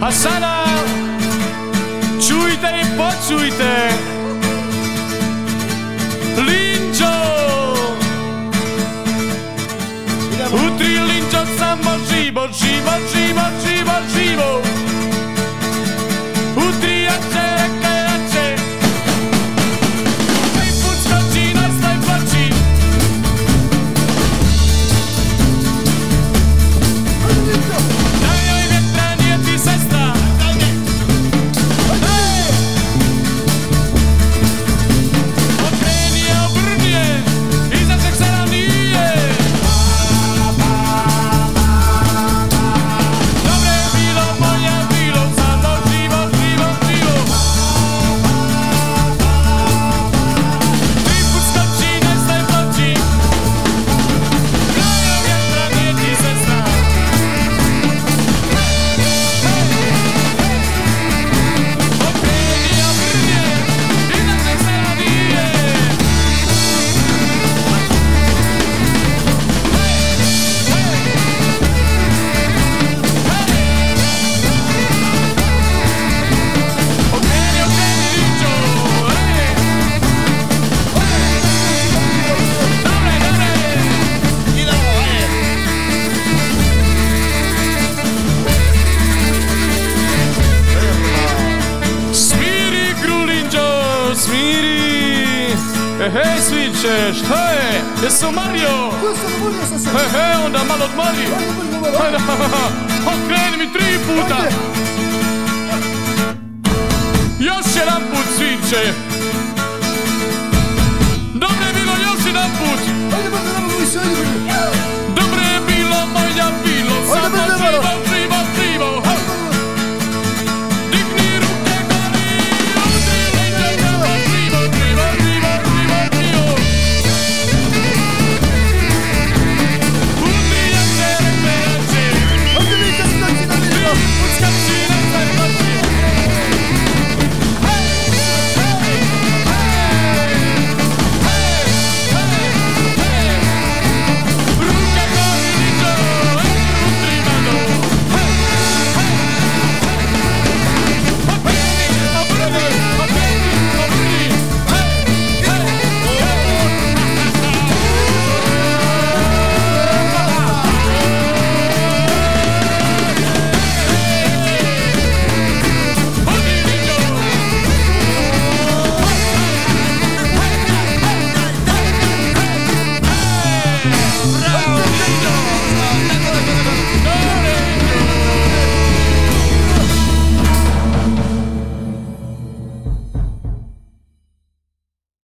A sada čujte i počujte Linđo. U tri Linđo samo živo, živo, živo, živo, živo. U tri jače, reka jače. Tri put skoči, nastaj plači. Daj joj vjetra, nije ti sestra. Okreni je, obrni je, iza čeg se nam nije. Dobre je bilo, bolje je bilo, samo živo, živo, živo. Tri put skoči, nestaj plači. Daj joj vjetra, nije ti sestra. Okreni je, obrni je, iza čeg se nam nije. Okreni, okreni Linđo, dobre, dobre. Smiri igru Linđo, smiri. Hej sviće, šta je? Jesi umario? Onda malo odmori. Okreni mi 3 puta. Još jedan put sviće.